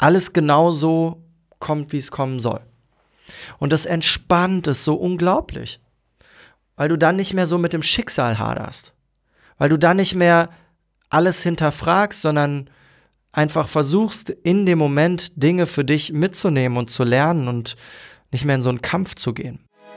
alles genau so kommt, wie es kommen soll. Und das entspannt es so unglaublich, weil du dann nicht mehr so mit dem Schicksal haderst, weil du dann nicht mehr alles hinterfragst, sondern einfach versuchst, in dem Moment Dinge für dich mitzunehmen und zu lernen und nicht mehr in so einen Kampf zu gehen.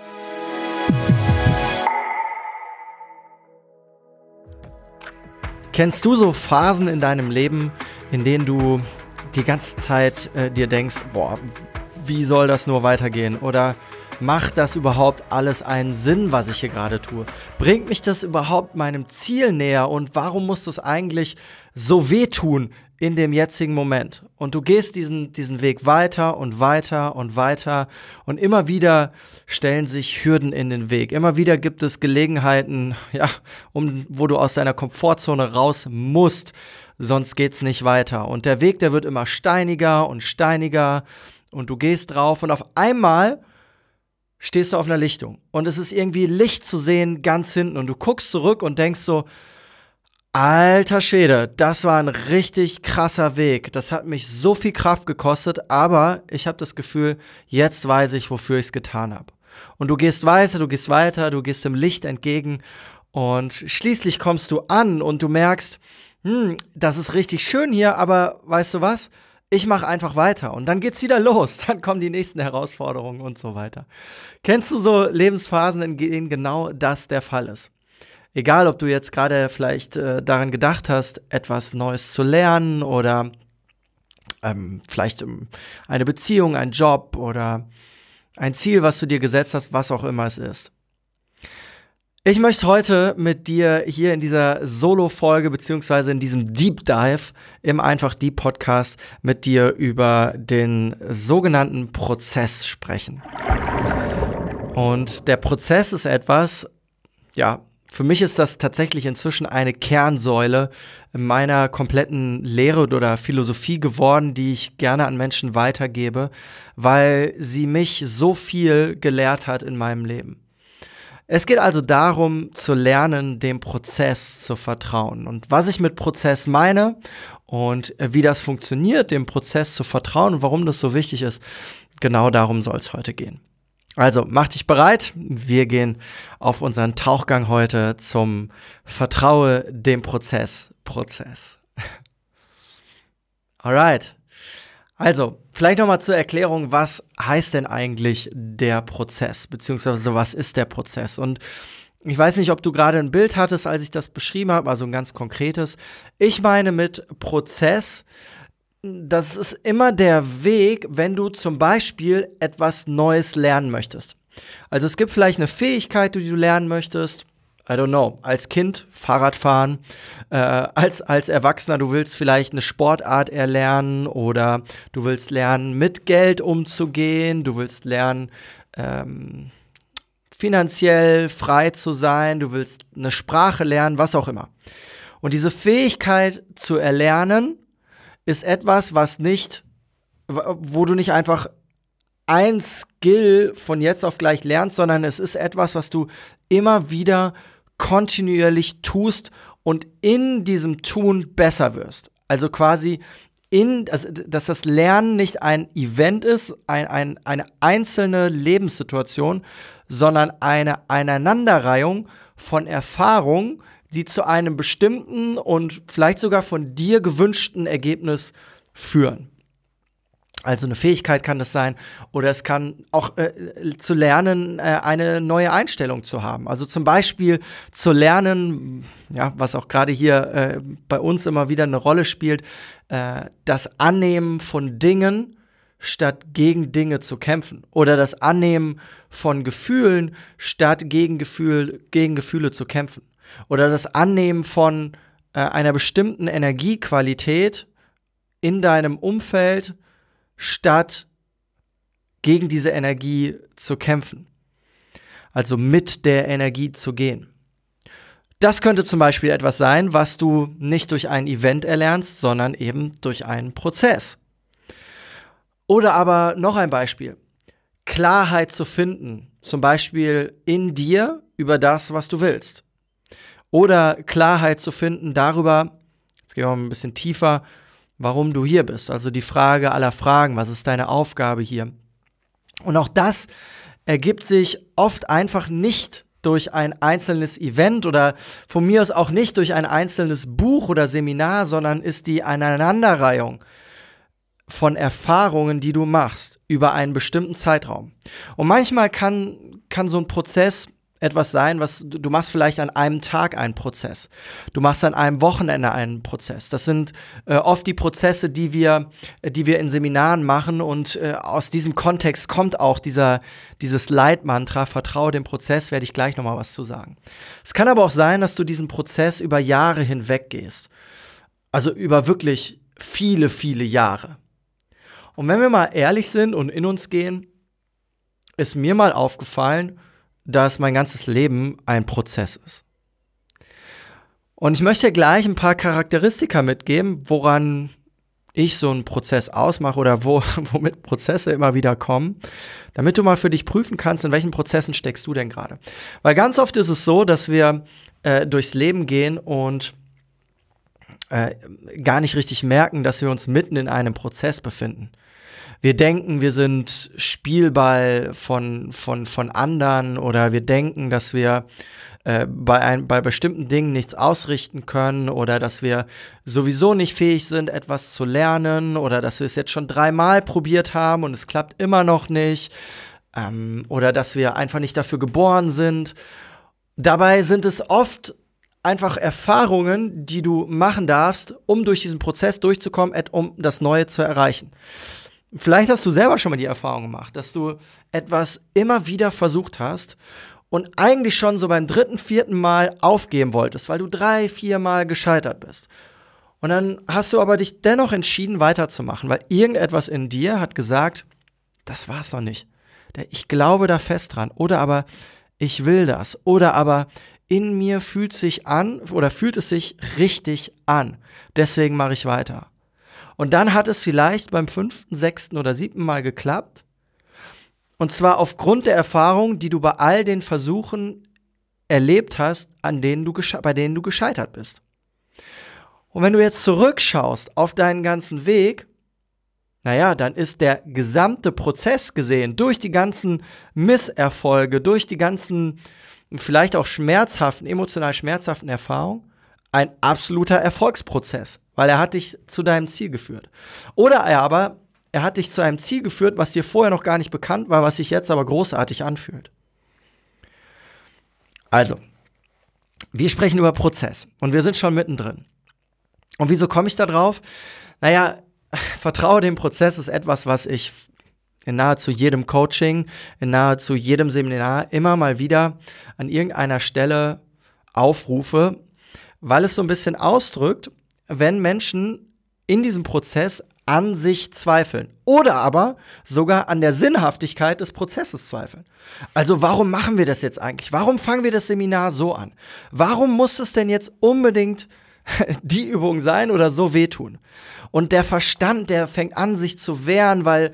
Kennst du so Phasen in deinem Leben, in denen du die ganze Zeit dir denkst, boah, wie soll das nur weitergehen? Oder macht das überhaupt alles einen Sinn, was ich hier gerade tue? Bringt mich das überhaupt meinem Ziel näher? Und warum muss das eigentlich so wehtun in dem jetzigen Moment? Und du gehst diesen Weg weiter und weiter und weiter und immer wieder stellen sich Hürden in den Weg. Immer wieder gibt es Gelegenheiten, wo du aus deiner Komfortzone raus musst, sonst geht's nicht weiter. Und der Weg, der wird immer steiniger und steiniger und du gehst drauf und auf einmal stehst du auf einer Lichtung und es ist irgendwie Licht zu sehen ganz hinten und du guckst zurück und denkst so, alter Schwede, das war ein richtig krasser Weg. Das hat mich so viel Kraft gekostet, aber ich habe das Gefühl, jetzt weiß ich, wofür ich es getan habe. Und du gehst weiter, du gehst dem Licht entgegen und schließlich kommst du an und du merkst, das ist richtig schön hier, aber weißt du was? Ich mache einfach weiter und dann geht's wieder los. Dann kommen die nächsten Herausforderungen und so weiter. Kennst du so Lebensphasen, in denen genau das der Fall ist? Egal, ob du jetzt gerade vielleicht daran gedacht hast, etwas Neues zu lernen oder vielleicht eine Beziehung, einen Job oder ein Ziel, was du dir gesetzt hast, was auch immer es ist. Ich möchte heute mit dir hier in dieser Solo-Folge beziehungsweise in diesem Deep Dive im Einfach Deep Podcast mit dir über den sogenannten Prozess sprechen. Und der Prozess ist etwas, für mich ist das tatsächlich inzwischen eine Kernsäule meiner kompletten Lehre oder Philosophie geworden, die ich gerne an Menschen weitergebe, weil sie mich so viel gelehrt hat in meinem Leben. Es geht also darum, zu lernen, dem Prozess zu vertrauen. Und was ich mit Prozess meine und wie das funktioniert, dem Prozess zu vertrauen und warum das so wichtig ist, genau darum soll es heute gehen. Also, mach dich bereit. Wir gehen auf unseren Tauchgang heute zum Vertraue dem Prozess. Alright. Also, vielleicht nochmal zur Erklärung, was heißt denn eigentlich der Prozess, beziehungsweise was ist der Prozess? Und ich weiß nicht, ob du gerade ein Bild hattest, als ich das beschrieben habe, also ein ganz konkretes. Ich meine mit Prozess, das ist immer der Weg, wenn du zum Beispiel etwas Neues lernen möchtest. Also es gibt vielleicht eine Fähigkeit, die du lernen möchtest. I don't know, als Kind Fahrradfahren, als Erwachsener, du willst vielleicht eine Sportart erlernen oder du willst lernen, mit Geld umzugehen, du willst lernen, finanziell frei zu sein, du willst eine Sprache lernen, was auch immer. Und diese Fähigkeit zu erlernen ist etwas, wo du nicht einfach ein Skill von jetzt auf gleich lernst, sondern es ist etwas, was du immer wieder kontinuierlich tust und in diesem Tun besser wirst. Also quasi dass das Lernen nicht ein Event ist, eine einzelne Lebenssituation, sondern eine Aneinanderreihung von Erfahrungen, die zu einem bestimmten und vielleicht sogar von dir gewünschten Ergebnis führen. Also eine Fähigkeit kann das sein oder es kann auch zu lernen, eine neue Einstellung zu haben. Also zum Beispiel zu lernen, was auch gerade hier bei uns immer wieder eine Rolle spielt, das Annehmen von Dingen statt gegen Dinge zu kämpfen oder das Annehmen von Gefühlen statt gegen Gefühle zu kämpfen oder das Annehmen von einer bestimmten Energiequalität in deinem Umfeld statt gegen diese Energie zu kämpfen. Also mit der Energie zu gehen. Das könnte zum Beispiel etwas sein, was du nicht durch ein Event erlernst, sondern eben durch einen Prozess. Oder aber noch ein Beispiel. Klarheit zu finden, zum Beispiel in dir über das, was du willst. Oder Klarheit zu finden darüber, jetzt gehen wir mal ein bisschen tiefer, warum du hier bist. Also die Frage aller Fragen, was ist deine Aufgabe hier? Und auch das ergibt sich oft einfach nicht durch ein einzelnes Event oder von mir aus auch nicht durch ein einzelnes Buch oder Seminar, sondern ist die Aneinanderreihung von Erfahrungen, die du machst über einen bestimmten Zeitraum. Und manchmal kann so ein Prozess etwas sein, was du machst vielleicht an einem Tag einen Prozess. Du machst an einem Wochenende einen Prozess. Das sind oft die Prozesse, die wir in Seminaren machen und aus diesem Kontext kommt auch dieses Leitmantra, vertraue dem Prozess, werde ich gleich nochmal was zu sagen. Es kann aber auch sein, dass du diesen Prozess über Jahre hinweg gehst. Also über wirklich viele, viele Jahre. Und wenn wir mal ehrlich sind und in uns gehen, ist mir mal aufgefallen, dass mein ganzes Leben ein Prozess ist. Und ich möchte gleich ein paar Charakteristika mitgeben, woran ich so einen Prozess ausmache oder womit Prozesse immer wieder kommen, damit du mal für dich prüfen kannst, in welchen Prozessen steckst du denn gerade. Weil ganz oft ist es so, dass wir durchs Leben gehen und gar nicht richtig merken, dass wir uns mitten in einem Prozess befinden. Wir denken, wir sind Spielball von anderen oder wir denken, dass wir bei bestimmten Dingen nichts ausrichten können oder dass wir sowieso nicht fähig sind, etwas zu lernen oder dass wir es jetzt schon 3-mal probiert haben und es klappt immer noch nicht oder dass wir einfach nicht dafür geboren sind. Dabei sind es oft einfach Erfahrungen, die du machen darfst, um durch diesen Prozess durchzukommen, um das Neue zu erreichen. Vielleicht hast du selber schon mal die Erfahrung gemacht, dass du etwas immer wieder versucht hast und eigentlich schon so beim 3., 4. Mal aufgeben wolltest, weil du 3-4 Mal gescheitert bist. Und dann hast du aber dich dennoch entschieden, weiterzumachen, weil irgendetwas in dir hat gesagt, das war's noch nicht. Ich glaube da fest dran. Oder aber, ich will das. Oder aber, in mir fühlt es sich richtig an. Deswegen mache ich weiter. Und dann hat es vielleicht beim 5., 6. oder 7. Mal geklappt. Und zwar aufgrund der Erfahrung, die du bei all den Versuchen erlebt hast, bei denen du gescheitert bist. Und wenn du jetzt zurückschaust auf deinen ganzen Weg, naja, dann ist der gesamte Prozess gesehen, durch die ganzen Misserfolge, durch die ganzen vielleicht auch emotional schmerzhaften Erfahrungen, ein absoluter Erfolgsprozess, weil er hat dich zu deinem Ziel geführt. Oder er hat dich zu einem Ziel geführt, was dir vorher noch gar nicht bekannt war, was sich jetzt aber großartig anfühlt. Also, wir sprechen über Prozess und wir sind schon mittendrin. Und wieso komme ich da drauf? Naja, vertraue dem Prozess ist etwas, was ich in nahezu jedem Coaching, in nahezu jedem Seminar immer mal wieder an irgendeiner Stelle aufrufe, weil es so ein bisschen ausdrückt, wenn Menschen in diesem Prozess an sich zweifeln oder aber sogar an der Sinnhaftigkeit des Prozesses zweifeln. Also warum machen wir das jetzt eigentlich? Warum fangen wir das Seminar so an? Warum muss es denn jetzt unbedingt die Übung sein oder so wehtun? Und der Verstand, der fängt an, sich zu wehren, weil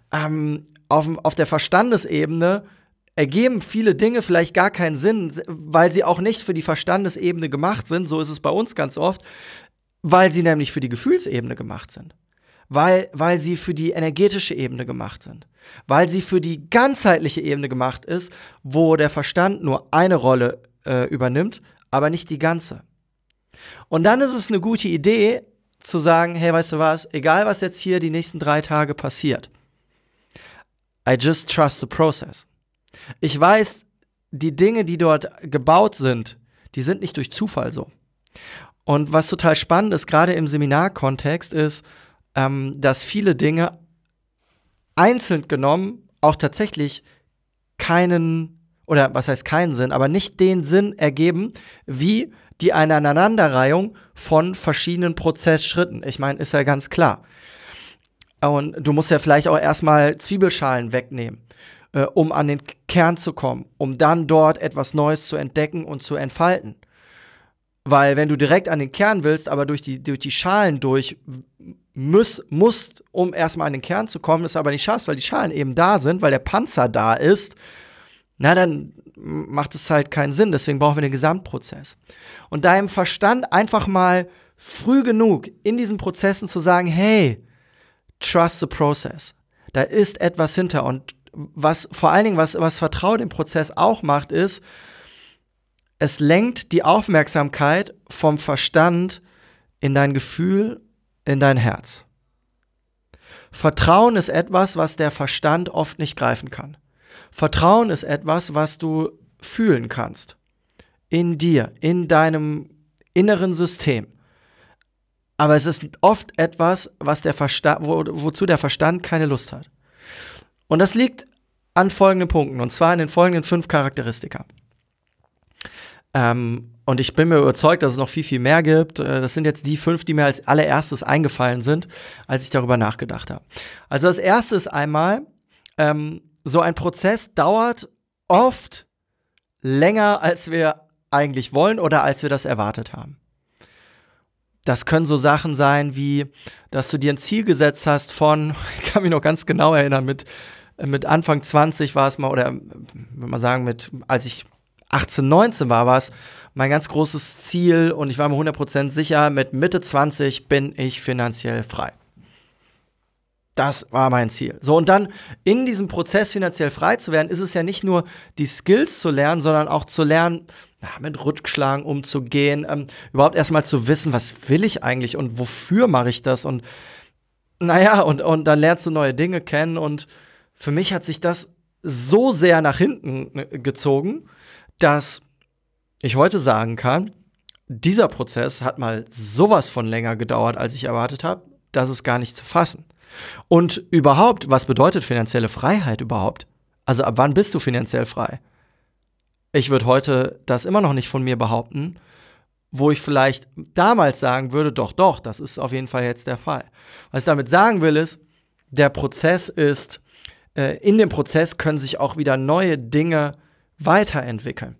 auf der Verstandesebene ergeben viele Dinge vielleicht gar keinen Sinn, weil sie auch nicht für die Verstandesebene gemacht sind, so ist es bei uns ganz oft, weil sie nämlich für die Gefühlsebene gemacht sind. Weil sie für die energetische Ebene gemacht sind. Weil sie für die ganzheitliche Ebene gemacht ist, wo der Verstand nur eine Rolle übernimmt, aber nicht die ganze. Und dann ist es eine gute Idee, zu sagen, hey, weißt du was, egal was jetzt hier die nächsten 3 Tage passiert, I just trust the process. Ich weiß, die Dinge, die dort gebaut sind, die sind nicht durch Zufall so. Und was total spannend ist, gerade im Seminarkontext, ist, dass viele Dinge einzeln genommen auch tatsächlich keinen Sinn, aber nicht den Sinn ergeben, wie die Aneinanderreihung von verschiedenen Prozessschritten. Ich meine, ist ja ganz klar. Und du musst ja vielleicht auch erstmal Zwiebelschalen wegnehmen, um an den Kern zu kommen, um dann dort etwas Neues zu entdecken und zu entfalten. Weil wenn du direkt an den Kern willst, aber durch die Schalen musst, um erstmal an den Kern zu kommen, ist aber nicht schaffst, weil die Schalen eben da sind, weil der Panzer da ist, na dann macht es halt keinen Sinn. Deswegen brauchen wir den Gesamtprozess. Und deinem Verstand einfach mal früh genug in diesen Prozessen zu sagen, hey, trust the process. Da ist etwas hinter. Und was vor allen Dingen, was Vertrauen im Prozess auch macht, ist, es lenkt die Aufmerksamkeit vom Verstand in dein Gefühl, in dein Herz. Vertrauen ist etwas, was der Verstand oft nicht greifen kann. Vertrauen ist etwas, was du fühlen kannst. In dir, in deinem inneren System. Aber es ist oft etwas, was wozu der Verstand keine Lust hat. Und das liegt an folgenden Punkten, und zwar in den folgenden 5 Charakteristika. Und ich bin mir überzeugt, dass es noch viel, viel mehr gibt. Das sind jetzt die 5, die mir als allererstes eingefallen sind, als ich darüber nachgedacht habe. Also das erste ist einmal, so ein Prozess dauert oft länger, als wir eigentlich wollen oder als wir das erwartet haben. Das können so Sachen sein wie, dass du dir ein Ziel gesetzt hast ich kann mich noch ganz genau erinnern, mit Anfang 20 war es mal, oder würde man sagen, als ich 18, 19 war es mein ganz großes Ziel und ich war mir 100% sicher, mit Mitte 20 bin ich finanziell frei. Das war mein Ziel. So, und dann in diesem Prozess finanziell frei zu werden, ist es ja nicht nur die Skills zu lernen, sondern auch zu lernen, mit Rückschlagen umzugehen, überhaupt erstmal zu wissen, was will ich eigentlich und wofür mache ich das und und dann lernst du neue Dinge kennen und für mich hat sich das so sehr nach hinten gezogen, dass ich heute sagen kann, dieser Prozess hat mal sowas von länger gedauert, als ich erwartet habe, das ist gar nicht zu fassen. Und überhaupt, was bedeutet finanzielle Freiheit überhaupt? Also ab wann bist du finanziell frei? Ich würde heute das immer noch nicht von mir behaupten, wo ich vielleicht damals sagen würde, doch, das ist auf jeden Fall jetzt der Fall. Was ich damit sagen will ist, der Prozess ist, in dem Prozess können sich auch wieder neue Dinge weiterentwickeln.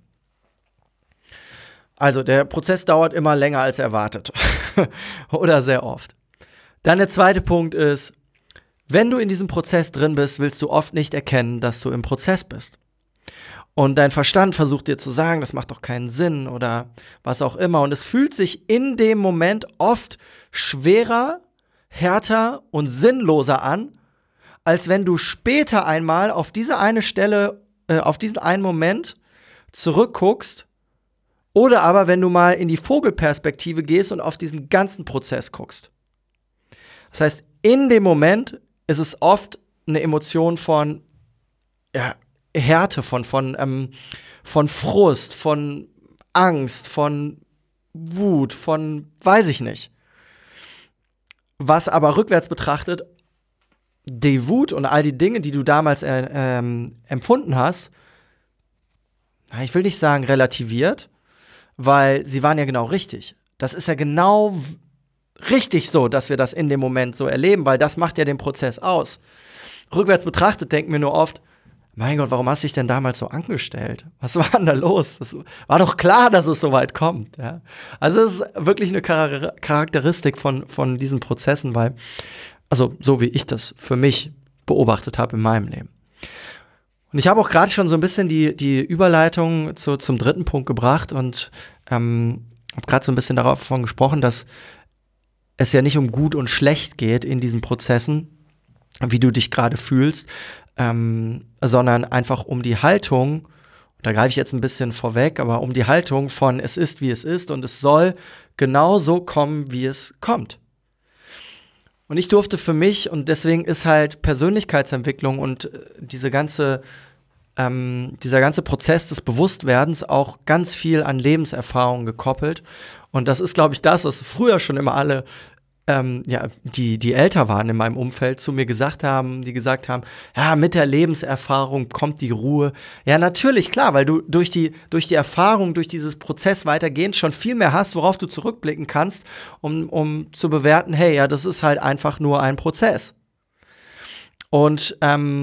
Also der Prozess dauert immer länger als erwartet oder sehr oft. Dann der zweite Punkt ist, wenn du in diesem Prozess drin bist, willst du oft nicht erkennen, dass du im Prozess bist. Und dein Verstand versucht dir zu sagen, das macht doch keinen Sinn oder was auch immer. Und es fühlt sich in dem Moment oft schwerer, härter und sinnloser an, als wenn du später einmal auf diese eine Stelle, auf diesen einen Moment zurückguckst oder aber wenn du mal in die Vogelperspektive gehst und auf diesen ganzen Prozess guckst. Das heißt, in dem Moment ist es oft eine Emotion von Härte, von Frust, von Angst, von Wut, von weiß ich nicht. Was aber rückwärts betrachtet, die Wut und all die Dinge, die du damals empfunden hast, ich will nicht sagen relativiert, weil sie waren ja genau richtig. Das ist ja genau richtig so, dass wir das in dem Moment so erleben, weil das macht ja den Prozess aus. Rückwärts betrachtet denken wir nur oft, mein Gott, warum hast du dich denn damals so angestellt? Was war denn da los? Das war doch klar, dass es so weit kommt. Ja? Also es ist wirklich eine Charakteristik von diesen Prozessen, weil, also so wie ich das für mich beobachtet habe in meinem Leben. Und ich habe auch gerade schon so ein bisschen die Überleitung zum dritten Punkt gebracht und habe gerade so ein bisschen davon gesprochen, dass es ja nicht um gut und schlecht geht in diesen Prozessen, wie du dich gerade fühlst, sondern einfach um die Haltung, da greife ich jetzt ein bisschen vorweg, aber um die Haltung von es ist, wie es ist und es soll genau so kommen, wie es kommt. Und ich durfte für mich, und deswegen ist halt Persönlichkeitsentwicklung und dieser ganze Prozess des Bewusstwerdens auch ganz viel an Lebenserfahrung gekoppelt. Und das ist, glaube ich, das, was früher schon immer alle, die älter waren in meinem Umfeld, zu mir gesagt haben, ja, mit der Lebenserfahrung kommt die Ruhe. Ja, natürlich, klar, weil du durch die Erfahrung, durch dieses Prozess weitergehend schon viel mehr hast, worauf du zurückblicken kannst, um zu bewerten, hey, ja, das ist halt einfach nur ein Prozess. Und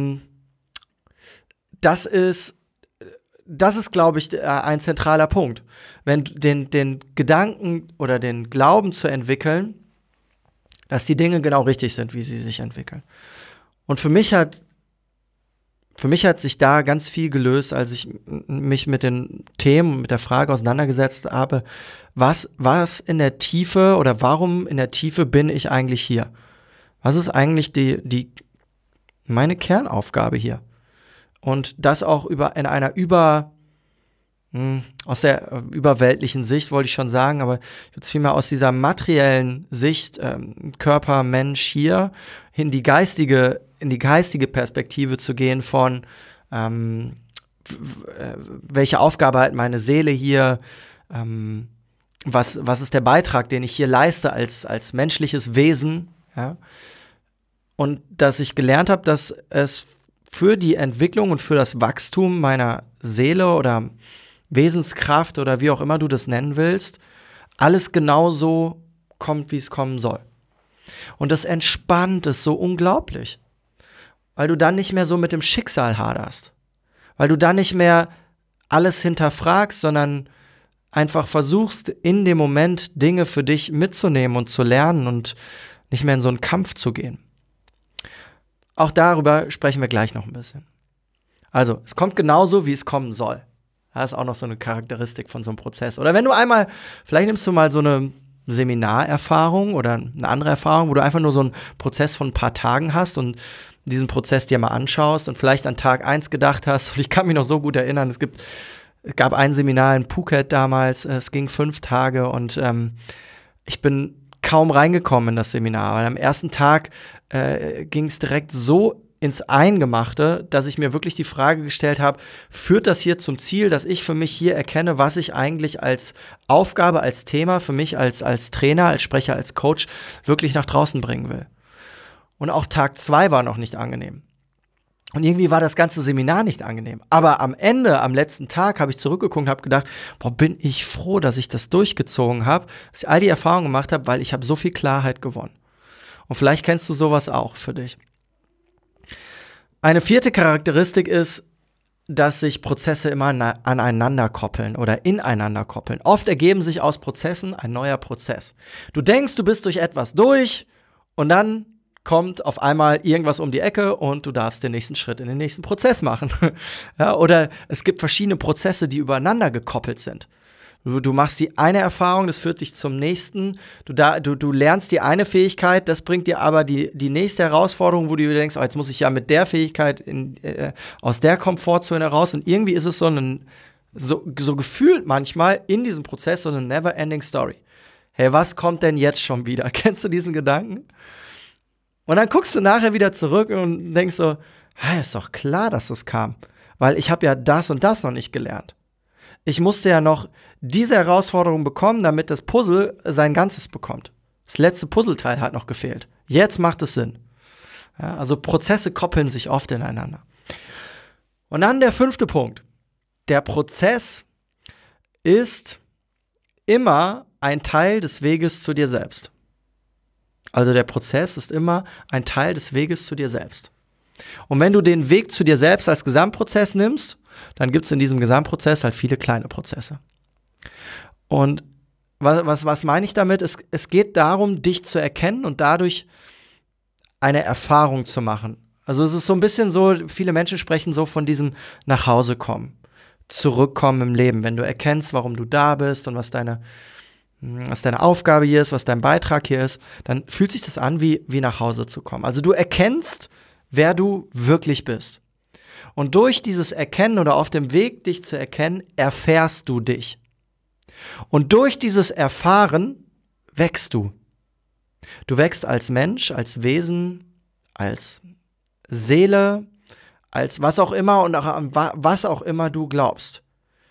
das ist, glaube ich, ein zentraler Punkt. Wenn den Gedanken oder den Glauben zu entwickeln, dass die Dinge genau richtig sind, wie sie sich entwickeln. Und für mich hat für mich hat sich da ganz viel gelöst, als ich mich mit den Themen, mit der Frage auseinandergesetzt habe, was in der Tiefe oder warum in der Tiefe bin ich eigentlich hier? Was ist eigentlich meine Kernaufgabe hier? Und das auch aus der überweltlichen Sicht, wollte ich schon sagen, aber ich würde vielmehr aus dieser materiellen Sicht, Körper, Mensch hier, in die geistige Perspektive zu gehen von, welche Aufgabe hat meine Seele hier, was ist der Beitrag, den ich hier leiste als menschliches Wesen, ja? Und dass ich gelernt habe, dass es für die Entwicklung und für das Wachstum meiner Seele oder Wesenskraft oder wie auch immer du das nennen willst, alles genauso kommt, wie es kommen soll. Und das entspannt es so unglaublich, weil du dann nicht mehr so mit dem Schicksal haderst, weil du dann nicht mehr alles hinterfragst, sondern einfach versuchst, in dem Moment Dinge für dich mitzunehmen und zu lernen und nicht mehr in so einen Kampf zu gehen. Auch darüber sprechen wir gleich noch ein bisschen. Also, es kommt genauso, wie es kommen soll. Das ist auch noch so eine Charakteristik von so einem Prozess. Oder wenn du vielleicht nimmst du mal so eine Seminarerfahrung oder eine andere Erfahrung, wo du einfach nur so einen Prozess von ein paar Tagen hast und diesen Prozess dir mal anschaust und vielleicht an Tag 1 gedacht hast. Und ich kann mich noch so gut erinnern, es gab ein Seminar in Phuket damals, es ging 5 Tage und ich bin kaum reingekommen in das Seminar, weil am ersten Tag ging es direkt so ins Eingemachte, dass ich mir wirklich die Frage gestellt habe, führt das hier zum Ziel, dass ich für mich hier erkenne, was ich eigentlich als Aufgabe, als Thema für mich als Trainer, als Sprecher, als Coach wirklich nach draußen bringen will. Und auch Tag 2 war noch nicht angenehm. Und irgendwie war das ganze Seminar nicht angenehm. Aber am Ende, am letzten Tag, habe ich zurückgeguckt und habe gedacht, bin ich froh, dass ich das durchgezogen habe, dass ich all die Erfahrungen gemacht habe, weil ich habe so viel Klarheit gewonnen. Und vielleicht kennst du sowas auch für dich. Eine 4. Charakteristik ist, dass sich Prozesse immer aneinander koppeln oder ineinander koppeln. Oft ergeben sich aus Prozessen ein neuer Prozess. Du denkst, du bist durch etwas durch und dann kommt auf einmal irgendwas um die Ecke und du darfst den nächsten Schritt in den nächsten Prozess machen. Ja, oder es gibt verschiedene Prozesse, die übereinander gekoppelt sind. Du machst die eine Erfahrung, das führt dich zum nächsten. Du lernst die eine Fähigkeit, das bringt dir aber die nächste Herausforderung, wo du dir denkst, jetzt muss ich ja mit der Fähigkeit aus der Komfortzone raus. Und irgendwie ist es so gefühlt manchmal in diesem Prozess so eine never-ending Story. Hey, was kommt denn jetzt schon wieder? Kennst du diesen Gedanken? Und dann guckst du nachher wieder zurück und denkst so, ist doch klar, dass das kam. Weil ich habe ja das und das noch nicht gelernt. Ich musste ja noch diese Herausforderung bekommen, damit das Puzzle sein Ganzes bekommt. Das letzte Puzzleteil hat noch gefehlt. Jetzt macht es Sinn. Ja, also Prozesse koppeln sich oft ineinander. Und dann der 5. Punkt. Der Prozess ist immer ein Teil des Weges zu dir selbst. Also der Prozess ist immer ein Teil des Weges zu dir selbst. Und wenn du den Weg zu dir selbst als Gesamtprozess nimmst, dann gibt es in diesem Gesamtprozess halt viele kleine Prozesse. Und was meine ich damit? Es geht darum, dich zu erkennen und dadurch eine Erfahrung zu machen. Also es ist so ein bisschen so, viele Menschen sprechen so von diesem Nachhausekommen, zurückkommen im Leben, wenn du erkennst, warum du da bist und was deine Aufgabe hier ist, was dein Beitrag hier ist, dann fühlt sich das an, wie nach Hause zu kommen. Also du erkennst, wer du wirklich bist. Und durch dieses Erkennen oder auf dem Weg, dich zu erkennen, erfährst du dich. Und durch dieses Erfahren wächst du. Du wächst als Mensch, als Wesen, als Seele, als was auch immer und auch an was auch immer du glaubst.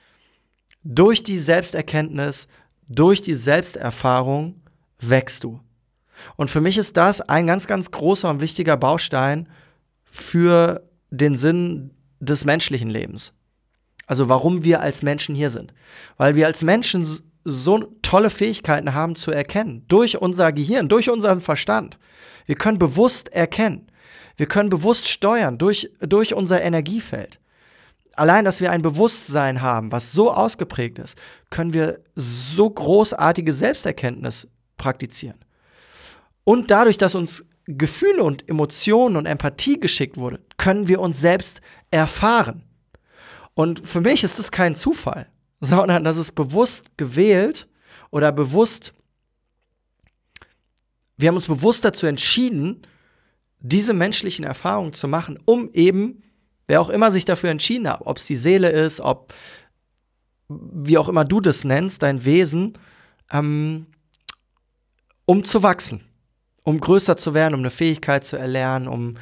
Durch die Selbsterkenntnis, durch die Selbsterfahrung wächst du. Und für mich ist das ein ganz, ganz großer und wichtiger Baustein für den Sinn des menschlichen Lebens. Also warum wir als Menschen hier sind. Weil wir als Menschen so tolle Fähigkeiten haben zu erkennen. Durch unser Gehirn, durch unseren Verstand. Wir können bewusst erkennen. Wir können bewusst steuern durch unser Energiefeld. Allein, dass wir ein Bewusstsein haben, was so ausgeprägt ist, können wir so großartige Selbsterkenntnis praktizieren. Und dadurch, dass uns Gefühle und Emotionen und Empathie geschickt wurde, können wir uns selbst erfahren. Und für mich ist das kein Zufall, sondern das ist bewusst gewählt oder wir haben uns bewusst dazu entschieden, diese menschlichen Erfahrungen zu machen, um eben, wer auch immer sich dafür entschieden hat, ob es die Seele ist, ob, wie auch immer du das nennst, dein Wesen, um zu wachsen, um größer zu werden, um eine Fähigkeit zu erlernen, um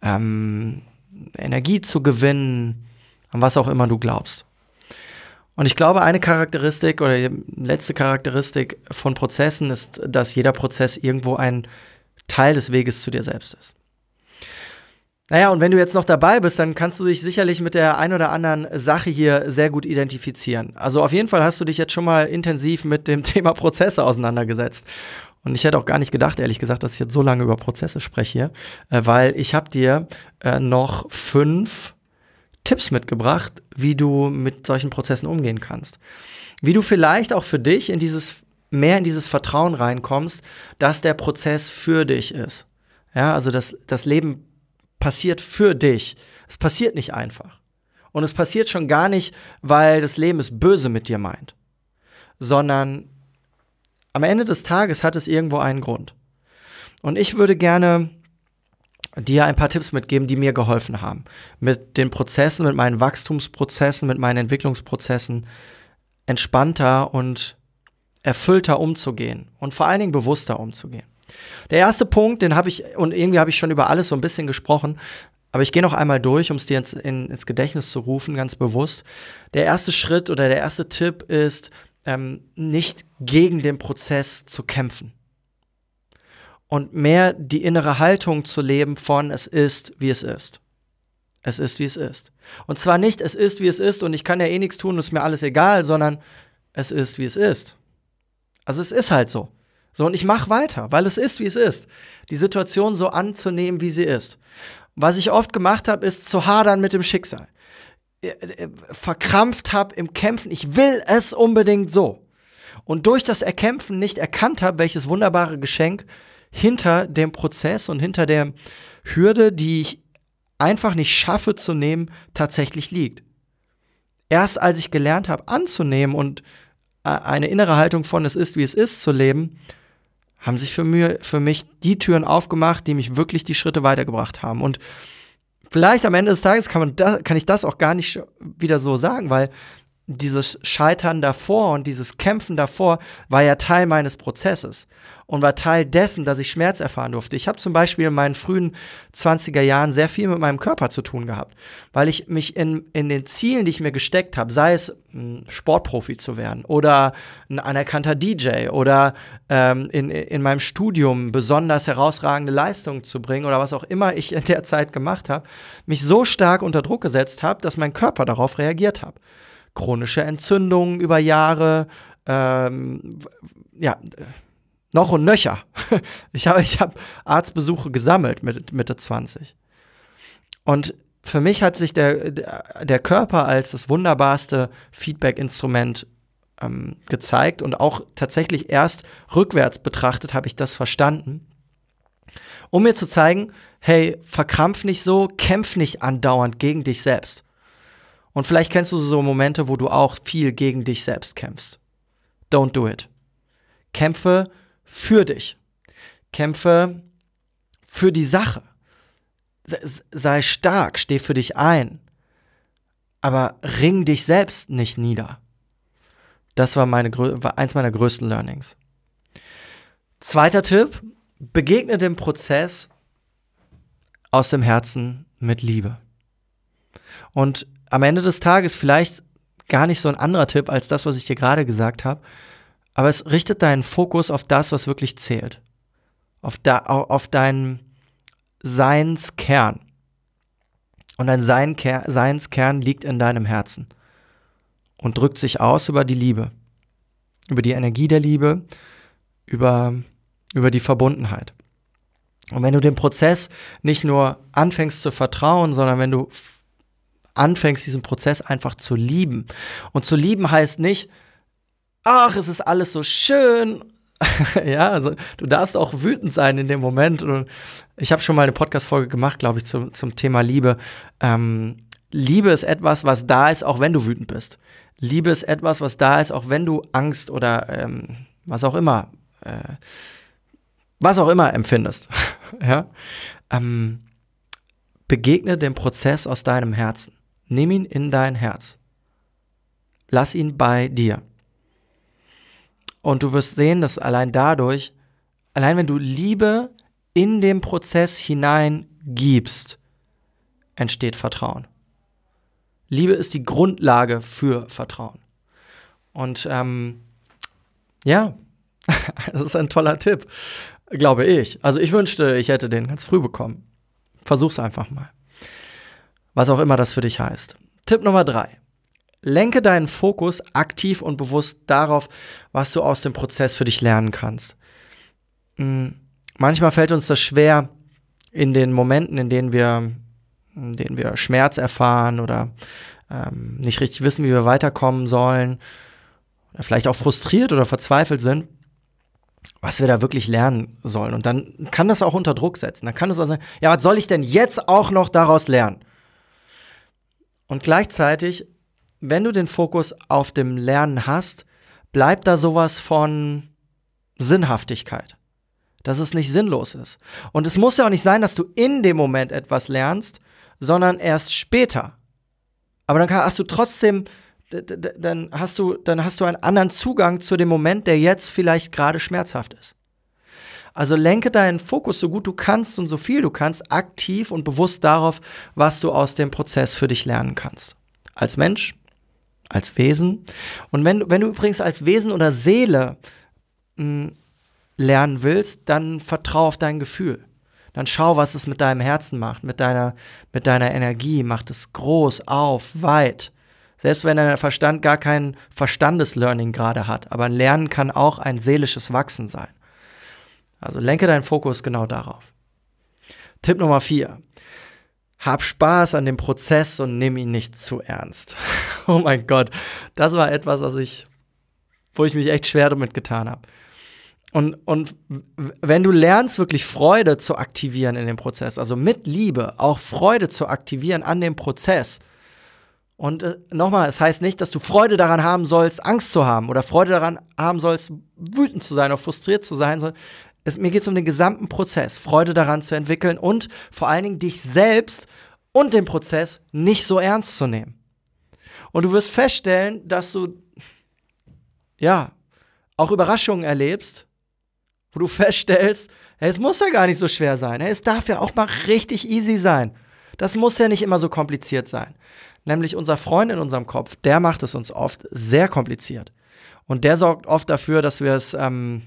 Energie zu gewinnen, an was auch immer du glaubst. Und ich glaube, eine Charakteristik oder die letzte Charakteristik von Prozessen ist, dass jeder Prozess irgendwo ein Teil des Weges zu dir selbst ist. Naja, und wenn du jetzt noch dabei bist, dann kannst du dich sicherlich mit der ein oder anderen Sache hier sehr gut identifizieren. Also auf jeden Fall hast du dich jetzt schon mal intensiv mit dem Thema Prozesse auseinandergesetzt. Und ich hätte auch gar nicht gedacht, ehrlich gesagt, dass ich jetzt so lange über Prozesse spreche hier, weil ich habe dir noch 5 Tipps mitgebracht, wie du mit solchen Prozessen umgehen kannst. Wie du vielleicht auch für dich mehr in dieses Vertrauen reinkommst, dass der Prozess für dich ist. Ja, also das Leben passiert für dich. Es passiert nicht einfach. Und es passiert schon gar nicht, weil das Leben es böse mit dir meint. Sondern am Ende des Tages hat es irgendwo einen Grund. Und ich würde gerne dir ein paar Tipps mitgeben, die mir geholfen haben. Mit den Prozessen, mit meinen Wachstumsprozessen, mit meinen Entwicklungsprozessen entspannter und erfüllter umzugehen und vor allen Dingen bewusster umzugehen. Der erste Punkt, den habe ich, und irgendwie habe ich schon über alles so ein bisschen gesprochen, aber ich gehe noch einmal durch, um es dir ins Gedächtnis zu rufen, ganz bewusst. Der erste Schritt oder der erste Tipp ist, nicht gegen den Prozess zu kämpfen. Und mehr die innere Haltung zu leben von es ist, wie es ist. Es ist, wie es ist. Und zwar nicht, es ist, wie es ist und ich kann ja eh nichts tun, ist mir alles egal, sondern es ist, wie es ist. Also es ist halt so. So, und ich mache weiter, weil es ist, wie es ist. Die Situation so anzunehmen, wie sie ist. Was ich oft gemacht habe, ist zu hadern mit dem Schicksal. Verkrampft habe im Kämpfen, ich will es unbedingt so. Und durch das Erkämpfen nicht erkannt habe, welches wunderbare Geschenk hinter dem Prozess und hinter der Hürde, die ich einfach nicht schaffe zu nehmen, tatsächlich liegt. Erst als ich gelernt habe, anzunehmen und eine innere Haltung von es ist, wie es ist zu leben, haben sich für mich die Türen aufgemacht, die mich wirklich die Schritte weitergebracht haben. Und vielleicht am Ende des Tages kann ich das auch gar nicht wieder so sagen, weil dieses Scheitern davor und dieses Kämpfen davor war ja Teil meines Prozesses und war Teil dessen, dass ich Schmerz erfahren durfte. Ich habe zum Beispiel in meinen frühen 20er Jahren sehr viel mit meinem Körper zu tun gehabt, weil ich mich in den Zielen, die ich mir gesteckt habe, sei es Sportprofi zu werden oder ein anerkannter DJ oder in meinem Studium besonders herausragende Leistungen zu bringen oder was auch immer ich in der Zeit gemacht habe, mich so stark unter Druck gesetzt habe, dass mein Körper darauf reagiert hat. Chronische Entzündungen über Jahre, noch und nöcher. Ich hab Arztbesuche gesammelt mit Mitte 20. Und für mich hat sich der Körper als das wunderbarste Feedback-Instrument gezeigt und auch tatsächlich erst rückwärts betrachtet habe ich das verstanden, um mir zu zeigen, hey, verkrampf nicht so, kämpf nicht andauernd gegen dich selbst. Und vielleicht kennst du so Momente, wo du auch viel gegen dich selbst kämpfst. Don't do it. Kämpfe für dich. Kämpfe für die Sache. Sei stark, steh für dich ein. Aber ring dich selbst nicht nieder. Das war eins meiner größten Learnings. Zweiter Tipp, begegne dem Prozess aus dem Herzen mit Liebe. Und am Ende des Tages vielleicht gar nicht so ein anderer Tipp als das, was ich dir gerade gesagt habe, aber es richtet deinen Fokus auf das, was wirklich zählt. Auf deinen Seinskern. Und dein Seinskern liegt in deinem Herzen und drückt sich aus über die Liebe, über die Energie der Liebe, über die Verbundenheit. Und wenn du den Prozess nicht nur anfängst zu vertrauen, sondern wenn du anfängst, diesen Prozess einfach zu lieben. Und zu lieben heißt nicht, ach, es ist alles so schön, Ja, also du darfst auch wütend sein in dem Moment. Und ich habe schon mal eine Podcast-Folge gemacht, glaube ich, zum Thema Liebe. Liebe ist etwas, was da ist, auch wenn du wütend bist. Liebe ist etwas, was da ist, auch wenn du Angst oder was auch immer empfindest. Ja? Begegne dem Prozess aus deinem Herzen. Nimm ihn in dein Herz. Lass ihn bei dir. Und du wirst sehen, dass allein wenn du Liebe in den Prozess hineingibst, entsteht Vertrauen. Liebe ist die Grundlage für Vertrauen. Und das ist ein toller Tipp, glaube ich. Also ich wünschte, ich hätte den ganz früh bekommen. Versuch's einfach mal. Was auch immer das für dich heißt. Tipp Nummer 3. Lenke deinen Fokus aktiv und bewusst darauf, was du aus dem Prozess für dich lernen kannst. Manchmal fällt uns das schwer in den Momenten, in denen wir Schmerz erfahren oder nicht richtig wissen, wie wir weiterkommen sollen, oder vielleicht auch frustriert oder verzweifelt sind, was wir da wirklich lernen sollen. Und dann kann das auch unter Druck setzen. Dann kann es auch sein, ja, was soll ich denn jetzt auch noch daraus lernen? Und gleichzeitig, wenn du den Fokus auf dem Lernen hast, bleibt da sowas von Sinnhaftigkeit, dass es nicht sinnlos ist. Und es muss ja auch nicht sein, dass du in dem Moment etwas lernst, sondern erst später. Aber dann hast du trotzdem, dann hast du einen anderen Zugang zu dem Moment, der jetzt vielleicht gerade schmerzhaft ist. Also lenke deinen Fokus so gut du kannst und so viel du kannst aktiv und bewusst darauf, was du aus dem Prozess für dich lernen kannst. Als Mensch, als Wesen. Und wenn du übrigens als Wesen oder Seele lernen willst, dann vertrau auf dein Gefühl. Dann schau, was es mit deinem Herzen macht, mit deiner Energie. Macht es groß, auf, weit. Selbst wenn dein Verstand gar kein Verstandeslearning gerade hat. Aber ein Lernen kann auch ein seelisches Wachsen sein. Also lenke deinen Fokus genau darauf. Tipp Nummer 4. Hab Spaß an dem Prozess und nimm ihn nicht zu ernst. Oh mein Gott, das war etwas, wo ich mich echt schwer damit getan habe. Und wenn du lernst, wirklich Freude zu aktivieren in dem Prozess, also mit Liebe auch Freude zu aktivieren an dem Prozess. Und nochmal, es heißt nicht, dass du Freude daran haben sollst, Angst zu haben oder Freude daran haben sollst, wütend zu sein oder frustriert zu sein. Mir geht es um den gesamten Prozess, Freude daran zu entwickeln und vor allen Dingen dich selbst und den Prozess nicht so ernst zu nehmen. Und du wirst feststellen, dass du auch Überraschungen erlebst, wo du feststellst, hey, es muss ja gar nicht so schwer sein. Hey, es darf ja auch mal richtig easy sein. Das muss ja nicht immer so kompliziert sein. Nämlich unser Freund in unserem Kopf, der macht es uns oft sehr kompliziert. Und der sorgt oft dafür, dass wir es,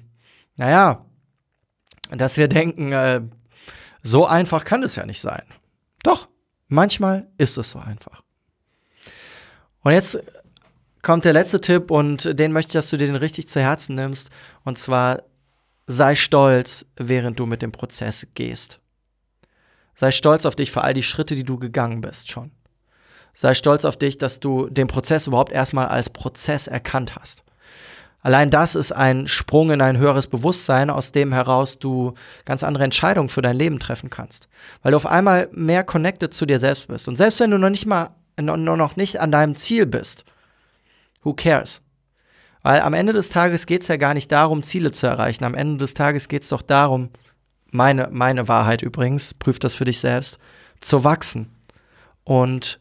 dass wir denken, so einfach kann es ja nicht sein. Doch, manchmal ist es so einfach. Und jetzt kommt der letzte Tipp und den möchte ich, dass du dir den richtig zu Herzen nimmst. Und zwar, sei stolz, während du mit dem Prozess gehst. Sei stolz auf dich für all die Schritte, die du gegangen bist schon. Sei stolz auf dich, dass du den Prozess überhaupt erstmal als Prozess erkannt hast. Allein das ist ein Sprung in ein höheres Bewusstsein, aus dem heraus du ganz andere Entscheidungen für dein Leben treffen kannst. Weil du auf einmal mehr connected zu dir selbst bist. Und selbst wenn du noch nicht an deinem Ziel bist, who cares? Weil am Ende des Tages geht es ja gar nicht darum, Ziele zu erreichen. Am Ende des Tages geht es doch darum, meine Wahrheit übrigens, prüf das für dich selbst, zu wachsen. Und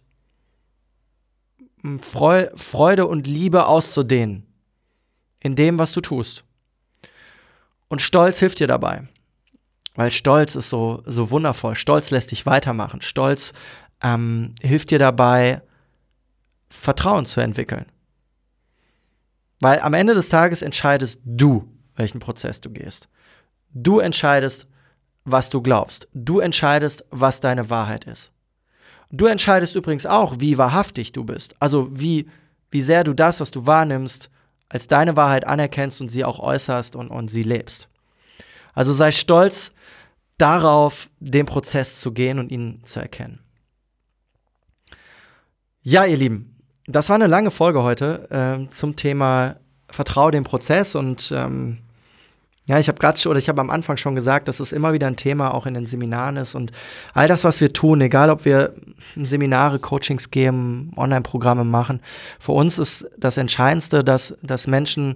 Freude und Liebe auszudehnen. In dem, was du tust. Und Stolz hilft dir dabei. Weil Stolz ist so wundervoll. Stolz lässt dich weitermachen. Stolz hilft dir dabei, Vertrauen zu entwickeln. Weil am Ende des Tages entscheidest du, welchen Prozess du gehst. Du entscheidest, was du glaubst. Du entscheidest, was deine Wahrheit ist. Du entscheidest übrigens auch, wie wahrhaftig du bist. Also wie sehr du das, was du wahrnimmst, als deine Wahrheit anerkennst und sie auch äußerst und sie lebst. Also sei stolz darauf, den Prozess zu gehen und ihn zu erkennen. Ja, ihr Lieben, das war eine lange Folge heute zum Thema Vertraue dem Prozess und Ja, ich habe am Anfang schon gesagt, dass es immer wieder ein Thema auch in den Seminaren ist und all das, was wir tun, egal ob wir Seminare, Coachings geben, Online-Programme machen, für uns ist das Entscheidendste, dass Menschen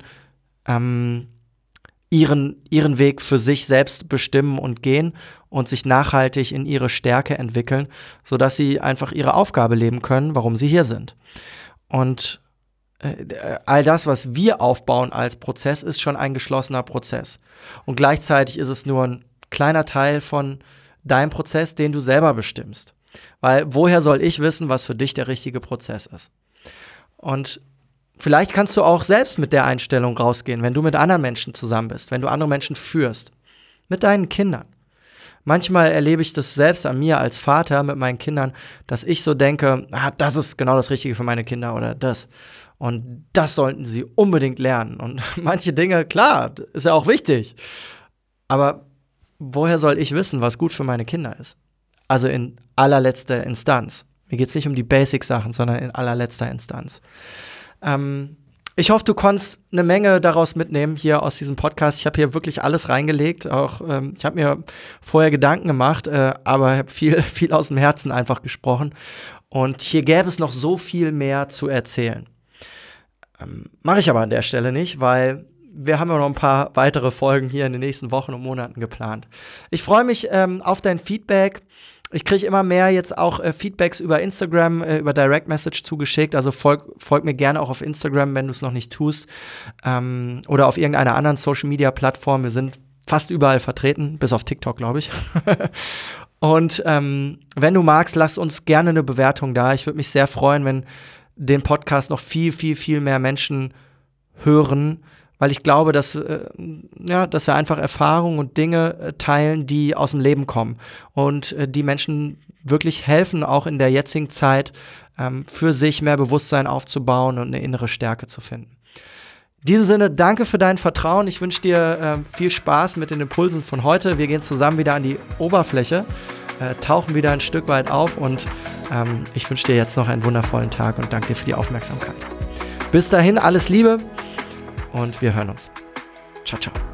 ihren Weg für sich selbst bestimmen und gehen und sich nachhaltig in ihre Stärke entwickeln, sodass sie einfach ihre Aufgabe leben können, warum sie hier sind. Und all das, was wir aufbauen als Prozess, ist schon ein geschlossener Prozess. Und gleichzeitig ist es nur ein kleiner Teil von deinem Prozess, den du selber bestimmst. Weil woher soll ich wissen, was für dich der richtige Prozess ist? Und vielleicht kannst du auch selbst mit der Einstellung rausgehen, wenn du mit anderen Menschen zusammen bist, wenn du andere Menschen führst, mit deinen Kindern. Manchmal erlebe ich das selbst an mir als Vater mit meinen Kindern, dass ich so denke, das ist genau das Richtige für meine Kinder oder das. Und das sollten sie unbedingt lernen. Und manche Dinge, klar, ist ja auch wichtig. Aber woher soll ich wissen, was gut für meine Kinder ist? Also in allerletzter Instanz. Mir geht es nicht um die Basic-Sachen, sondern in allerletzter Instanz. Ich hoffe, du konntest eine Menge daraus mitnehmen hier aus diesem Podcast. Ich habe hier wirklich alles reingelegt. Auch ich habe mir vorher Gedanken gemacht, aber habe viel aus dem Herzen einfach gesprochen. Und hier gäbe es noch so viel mehr zu erzählen. Mache ich aber an der Stelle nicht, weil wir haben ja noch ein paar weitere Folgen hier in den nächsten Wochen und Monaten geplant. Ich freue mich auf dein Feedback. Ich kriege immer mehr jetzt auch Feedbacks über Instagram, über Direct Message zugeschickt. Also folg mir gerne auch auf Instagram, wenn du es noch nicht tust. Oder auf irgendeiner anderen Social-Media-Plattform. Wir sind fast überall vertreten, bis auf TikTok, glaube ich. Und wenn du magst, lass uns gerne eine Bewertung da. Ich würde mich sehr freuen, wenn den Podcast noch viel mehr Menschen hören, weil ich glaube, dass wir einfach Erfahrungen und Dinge teilen, die aus dem Leben kommen und die Menschen wirklich helfen, auch in der jetzigen Zeit für sich mehr Bewusstsein aufzubauen und eine innere Stärke zu finden. In diesem Sinne, danke für dein Vertrauen. Ich wünsche dir viel Spaß mit den Impulsen von heute. Wir gehen zusammen wieder an die Oberfläche, tauchen wieder ein Stück weit auf und ich wünsche dir jetzt noch einen wundervollen Tag und danke dir für die Aufmerksamkeit. Bis dahin, alles Liebe und wir hören uns. Ciao, ciao.